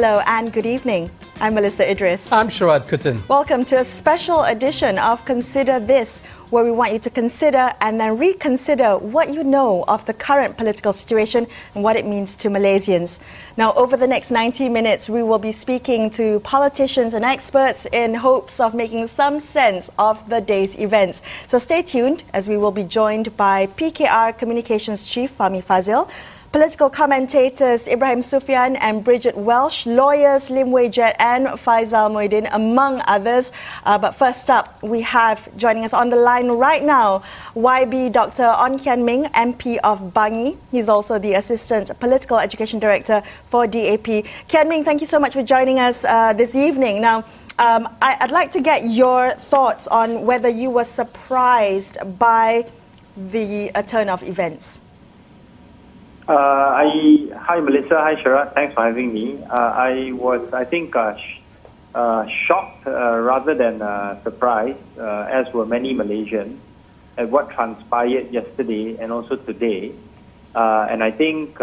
Hello and good evening. I'm Melissa Idris. I'm Sharad Kuttan. Welcome to a special edition of Consider This, where we want you to consider and then reconsider what you know of the current political situation and what it means to Malaysians. Now, over the next 90 minutes, we will be speaking to politicians and experts in hopes of making some sense of the day's events. So stay tuned as we will be joined by PKR Communications Chief Fahmi Fadzil, political commentators Ibrahim Sufyan and Bridget Welsh, lawyers Lim Wei Jet and Faizal Muhyiddin, among others. But first up, we have joining us on the line right now, YB Dr. Ong Kian Ming, MP of Bangi. He's also the Assistant Political Education Director for DAP. Kian Ming, thank you so much for joining us this evening. Now, I'd like to get your thoughts on whether you were surprised by the turn of events. Hi Melissa, hi Sharad, thanks for having me. I was, shocked rather than surprised, as were many Malaysians, at what transpired yesterday and also today. And I think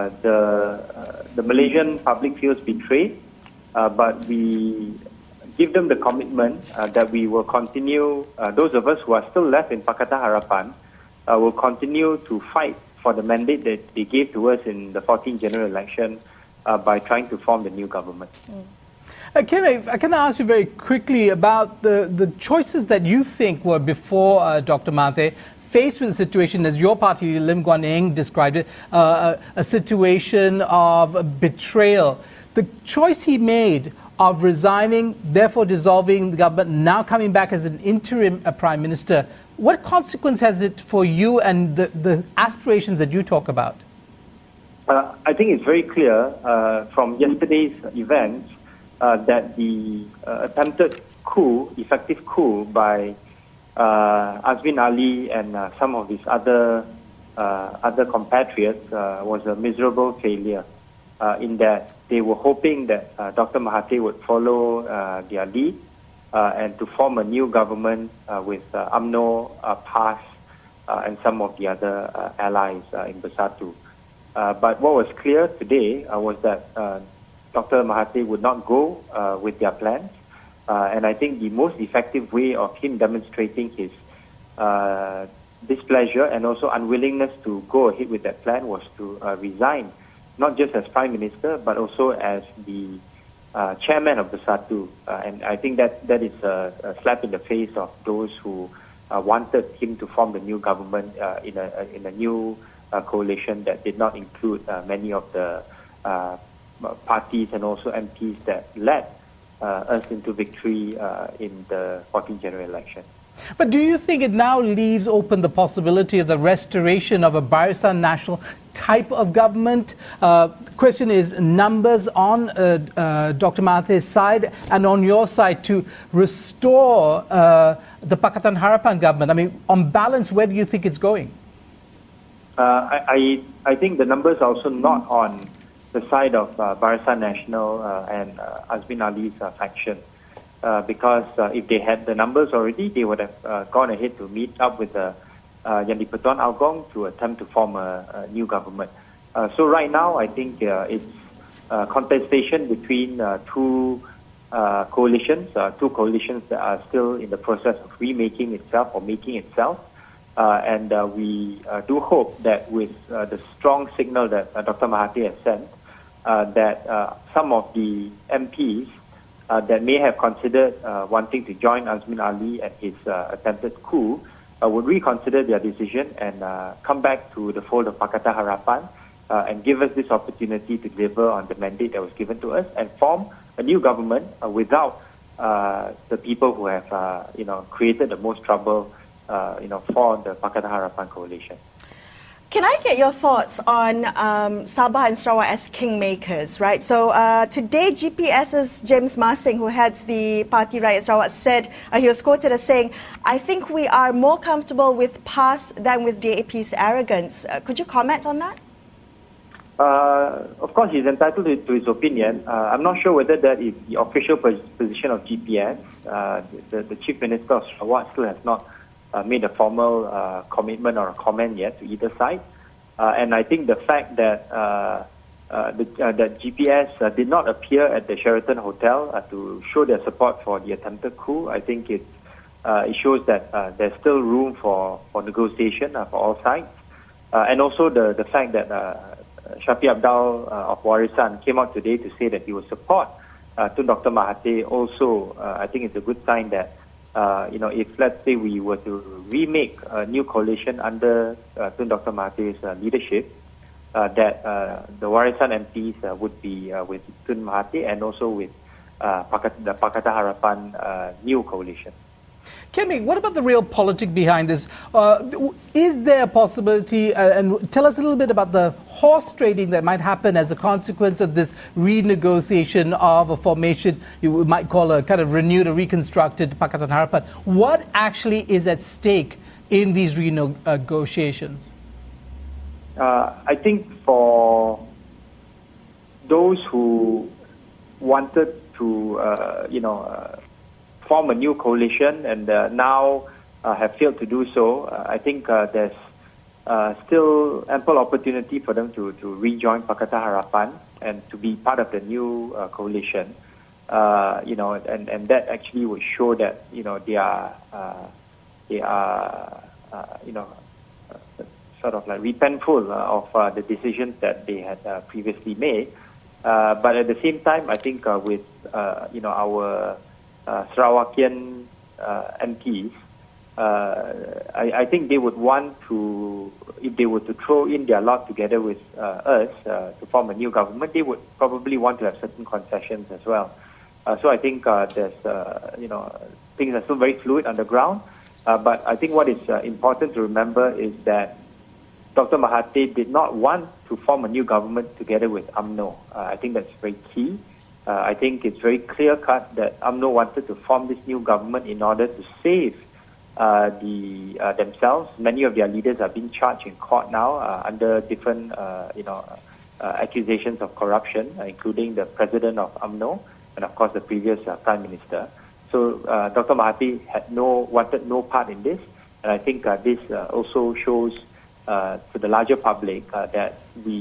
the Malaysian public feels betrayed, but we give them the commitment that we will continue, those of us who are still left in Pakatan Harapan, will continue to fight for the mandate that they gave to us in the 14th general election by trying to form the new government. Can I ask you very quickly about the choices that you think were before Dr. Mahathir, faced with the situation, as your party, Lim Guan Eng, described it, a situation of betrayal. The choice he made of resigning, therefore dissolving the government, now coming back as an interim Prime Minister, what consequence has it for you and the aspirations that you talk about? I think it's very clear from yesterday's events that the attempted coup, effective coup by Azmin Ali and some of his other compatriots was a miserable failure in that they were hoping that Dr. Mahathir would follow their lead and to form a new government with UMNO, PAS, and some of the other allies in Bersatu. But what was clear today was that Dr. Mahathir would not go with their plans. And I think the most effective way of him demonstrating his displeasure and also unwillingness to go ahead with that plan was to resign, not just as Prime Minister, but also as the chairman of Bersatu, and I think that is a slap in the face of those who wanted him to form the new government in a new coalition that did not include many of the parties and also MPs that led us into victory in the 14th general election. But do you think it now leaves open the possibility of the restoration of a Barisan Nasional type of government? Question is numbers on Dr. Mahathir's side and on your side to restore the Pakatan Harapan government. I mean, on balance, where do you think it's going? I think the numbers are also not on the side of Barisan Nasional and Azmin Ali's faction. Because if they had the numbers already, they would have gone ahead to meet up with the Yang di-Pertuan Agong to attempt to form a new government. So right now, I think it's contestation between two coalitions that are still in the process of remaking itself or making itself. And we do hope that with the strong signal that Dr. Mahathir has sent, that some of the MPs that may have considered wanting to join Azmin Ali and his attempted coup would reconsider their decision and come back to the fold of Pakatan Harapan and give us this opportunity to deliver on the mandate that was given to us and form a new government without the people who have created the most trouble for the Pakatan Harapan coalition. Can I get your thoughts on Sabah and Sarawak as kingmakers, right? So today, GPS's James Marsing, who heads the Parti Rakyat Sarawak, said, he was quoted as saying, "I think we are more comfortable with PAS than with DAP's arrogance." Could you comment on that? Of course, he's entitled to his opinion. I'm not sure whether that is the official position of GPS. The Chief Minister of Sarawak still has not made a formal commitment or a comment yet to either side. And I think the fact that that GPS did not appear at the Sheraton Hotel to show their support for the attempted coup. I think it shows that there's still room for negotiation for all sides. And also the fact that Shafie Apdal of Warisan came out today to say that he will support Tun Dr. Mahathir also, I think it's a good sign that, if let's say we were to remake a new coalition under Tun Dr. Mahathir's leadership, that the Warisan MPs would be with Tun Mahathir and also with the Pakatan Harapan new coalition. Ken Ming, what about the real politic behind this? Is there a possibility, and tell us a little bit about the horse trading that might happen as a consequence of this renegotiation of a formation you might call a kind of renewed or reconstructed Pakatan Harapan? What actually is at stake in these renegotiations? I think for those who wanted to, form a new coalition and now have failed to do so, I think there's still ample opportunity for them to rejoin Pakatan Harapan and to be part of the new coalition. And that actually would show that they are sort of like repentful of the decisions that they had previously made. But at the same time, I think with our Sarawakian MPs, I think they would want to, if they were to throw in their lot together with us to form a new government, they would probably want to have certain concessions as well. So I think there's, things are still very fluid on the ground. But I think what is important to remember is that Dr. Mahathir did not want to form a new government together with UMNO. I think that's very key. I think it's very clear-cut that UMNO wanted to form this new government in order to save themselves. Many of their leaders are being charged in court now under different, accusations of corruption, including the president of UMNO and, of course, the previous prime minister. So Dr. Mahathir wanted no part in this, and I think this also shows to the larger public that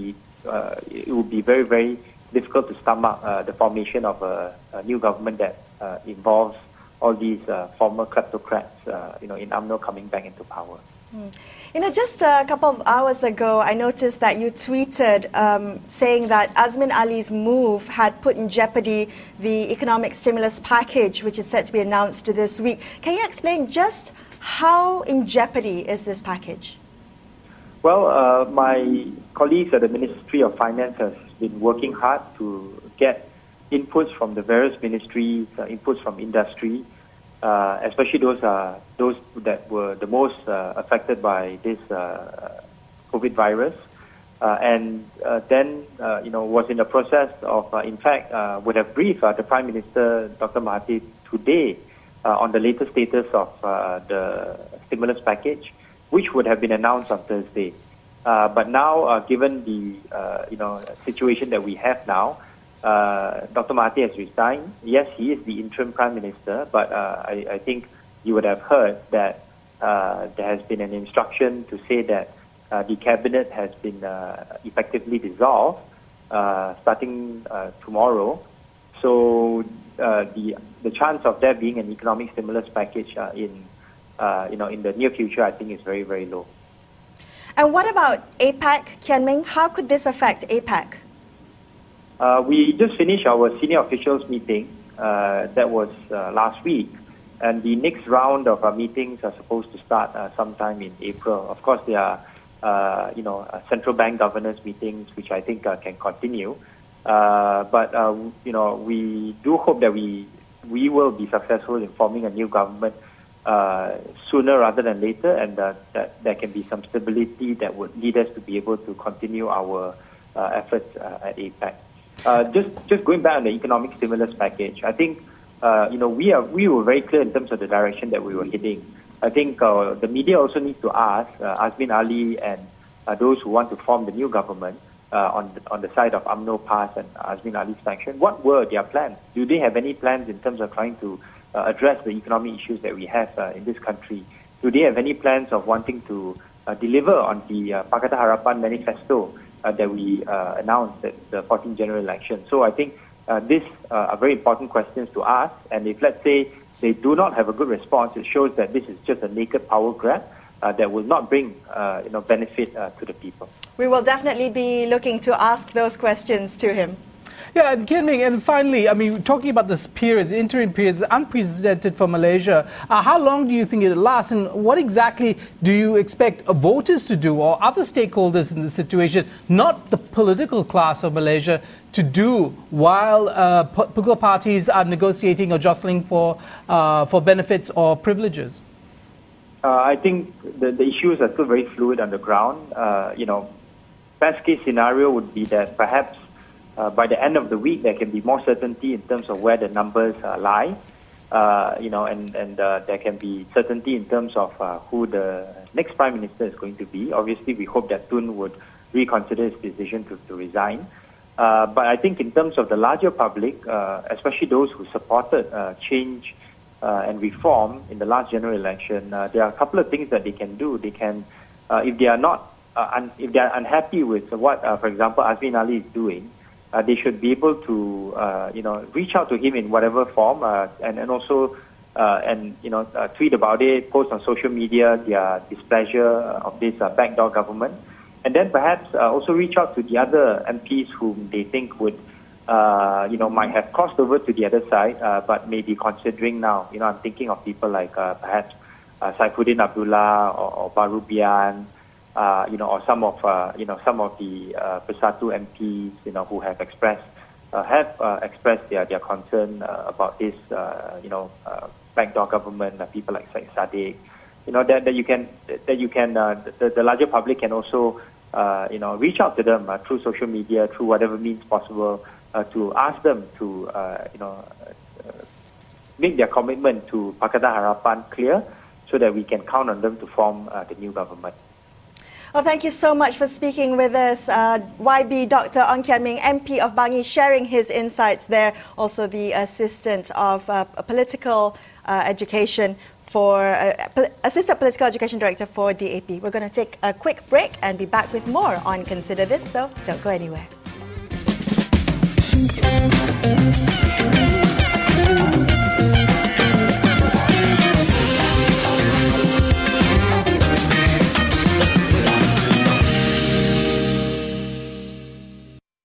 it would be very, very difficult to stomach the formation of a new government that involves all these former kleptocrats, in UMNO coming back into power. Just a couple of hours ago, I noticed that you tweeted saying that Azmin Ali's move had put in jeopardy the economic stimulus package, which is set to be announced this week. Can you explain just how in jeopardy is this package? Well, my colleagues at the Ministry of Finance has been working hard to get inputs from the various ministries, inputs from industry, especially those that were the most affected by this COVID virus, and then was in the process of, in fact, would have briefed the Prime Minister, Dr. Mahathir, today on the latest status of the stimulus package, which would have been announced on Thursday. But now, given the situation that we have now, Dr. Mahathir has resigned. Yes, he is the interim Prime Minister, but I think you would have heard that there has been an instruction to say that the cabinet has been effectively dissolved starting tomorrow. So the chance of there being an economic stimulus package in the near future, I think, is very, very low. And what about APAC, Kian Ming? How could this affect APAC? We just finished our senior officials meeting. That was last week. And the next round of our meetings are supposed to start sometime in April. Of course, there are, central bank governors meetings, which I think can continue. But we do hope that we will be successful in forming a new government sooner rather than later, and that there can be some stability that would lead us to be able to continue our efforts at APAC. Just going back on the economic stimulus package, I think we were very clear in terms of the direction that we were heading. I think the media also needs to ask Azmin Ali and those who want to form the new government on the side of UMNO PAS and Azmin Ali's faction, what were their plans? Do they have any plans in terms of trying to address the economic issues that we have in this country? Do they have any plans of wanting to deliver on the Pakatan Harapan manifesto that we announced at the 14th general election. So I think these are very important questions to ask. And if, let's say, they do not have a good response, it shows that this is just a naked power grab that will not bring benefit to the people. We will definitely be looking to ask those questions to him. Yeah, and Kian Ming, and finally, I mean, talking about this period, the interim period, is unprecedented for Malaysia. How long do you think it lasts, and what exactly do you expect voters to do, or other stakeholders in the situation, not the political class of Malaysia, to do while political parties are negotiating or jostling for benefits or privileges? I think the issues are still very fluid on the ground. Best case scenario would be that perhaps by the end of the week, there can be more certainty in terms of where the numbers lie, and there can be certainty in terms of who the next Prime Minister is going to be. Obviously, we hope that Tun would reconsider his decision to resign. But I think in terms of the larger public, especially those who supported change and reform in the last general election, there are a couple of things that they can do. They can, if they are not, if they are unhappy with what, for example, Azmin Ali is doing, they should be able to, reach out to him in whatever form, and also, tweet about it, post on social media their displeasure of this backdoor government, and then perhaps also reach out to the other MPs whom they think would, might have crossed over to the other side, but may be considering now. I'm thinking of people like perhaps Saifuddin Abdullah or Barubian. Or some of the Bersatu MPs, who have expressed their concern about this, backdoor government. People like Syed Saddiq, the larger public can also, reach out to them through social media, through whatever means possible, to ask them to, make their commitment to Pakatan Harapan clear, so that we can count on them to form the new government. Well, thank you so much for speaking with us, YB Dr. Ong Kian Ming, MP of Bangi, sharing his insights there. Also the Assistant of Political Education Assistant Political Education Director for DAP. We're going to take a quick break and be back with more on Consider This, so don't go anywhere.